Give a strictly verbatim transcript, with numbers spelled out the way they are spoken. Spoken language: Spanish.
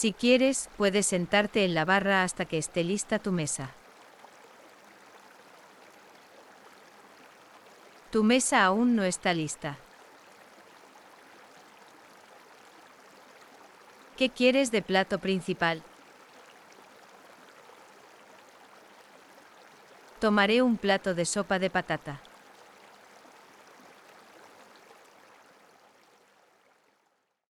Si quieres, puedes sentarte en la barra hasta que esté lista tu mesa. Tu mesa aún no está lista. ¿Qué quieres de plato principal? Tomaré un plato de sopa de patata.